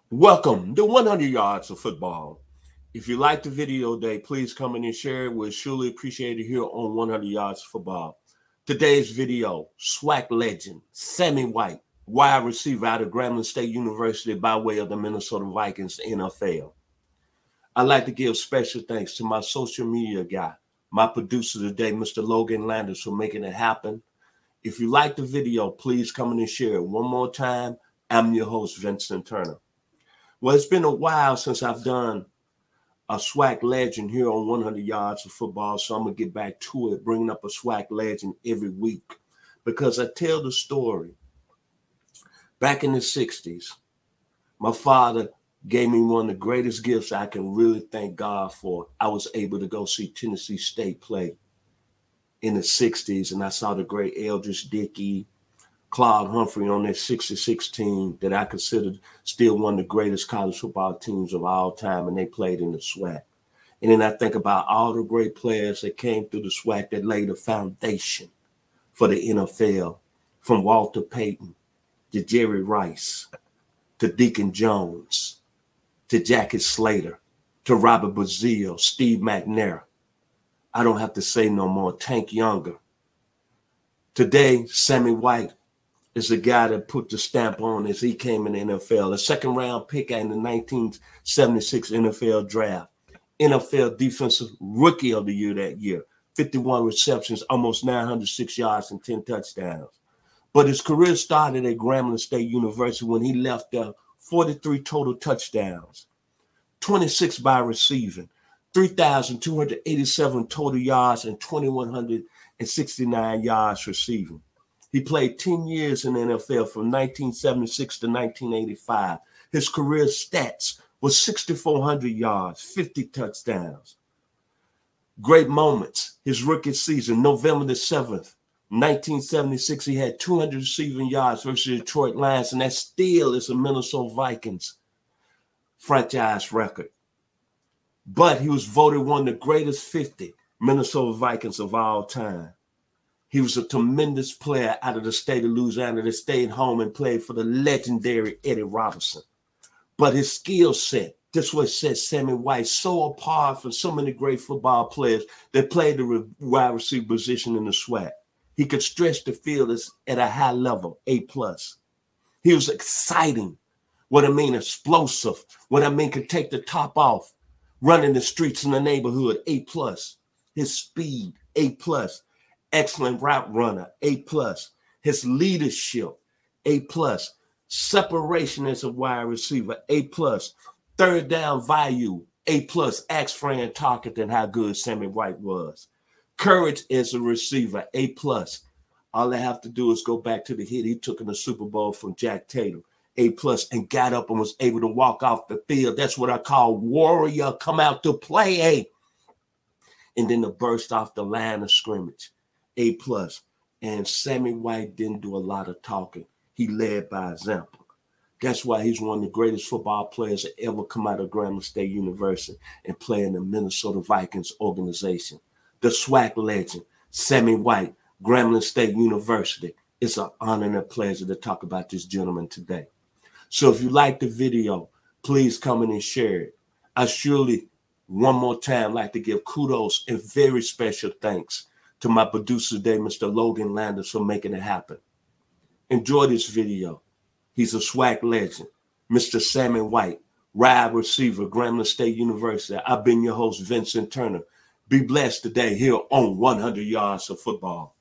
Welcome to 100 Yards of Football. If you like the video today, please come in and share it. We'll surely appreciate it here on 100 Yards of Football. Today's video, SWAC legend Sammy White, wide receiver out of Grambling State University by way of the Minnesota Vikings NFL. I'd like to give special thanks to my social media guy, my producer today, Mr. Logan Landers, for making it happen. If you like the video, please come in and share it. One more time, I'm your host, Vincent Turner. Well, it's been a while since I've done a SWAC legend here on 100 Yards of Football, so I'm going to get back to it, bringing up a SWAC legend every week because I tell the story. Back in the 60s, my father gave me one of the greatest gifts I can really thank God for. I was able to go see Tennessee State play in the 60s, and I saw the great Eldridge Dickey, Claude Humphrey on that 66 team that I considered still one of the greatest college football teams of all time, and they played in the SWAC. And then I think about all the great players that came through the SWAC that laid the foundation for the NFL, from Walter Payton to Jerry Rice to Deacon Jones to Jackie Slater to Robert Brazile, Steve McNair. I don't have to say no more. Tank Younger. Today, Sammy White is the guy that put the stamp on as he came in the NFL. A second-round pick in the 1976 NFL draft. NFL Defensive Rookie of the Year that year. 51 receptions, almost 906 yards, and 10 touchdowns. But his career started at Grambling State University when he left there 43 total touchdowns, 26 by receiving, 3,287 total yards, and 2,169 yards receiving. He played 10 years in the NFL from 1976 to 1985. His career stats was 6,400 yards, 50 touchdowns. Great moments. His rookie season, November the 7th, 1976, he had 200 receiving yards versus the Detroit Lions, and that still is a Minnesota Vikings franchise record. But he was voted one of the greatest 50 Minnesota Vikings of all time. He was a tremendous player out of the state of Louisiana that stayed home and played for the legendary Eddie Robinson. But his skill set, this what sets Sammy White so apart from so many great football players that played the wide receiver position in the SWAC. He could stretch the field at a high level, A+. He was exciting. What I mean, explosive. What I mean, could take the top off, running the streets in the neighborhood, A+. His speed, A+. Excellent route runner, A+. His leadership, A+. Separation as a wide receiver, A+. Third down value, A+. Ask Fran Tarkenton how good Sammy White was. Courage as a receiver, A+. All I have to do is go back to the hit he took in the Super Bowl from Jack Tatum, A+, and got up and was able to walk off the field. That's what I call warrior, come out to play, A. And then the burst off the line of scrimmage, A+. And Sammy White didn't do a lot of talking. He led by example. That's why he's one of the greatest football players to ever come out of Grambling State University and play in the Minnesota Vikings organization. The SWAC legend, Sammy White, Grambling State University. It's an honor and a pleasure to talk about this gentleman today. So if you like the video, please come in and share it. I surely, one more time, like to give kudos and very special thanks to my producer today, Mr. Logan Landers, for making it happen. Enjoy this video. He's a SWAC legend, Mr. Sammy White, wide receiver, Grambling State University. I've been your host, Vincent Turner. Be blessed today here on 100 Yards of Football.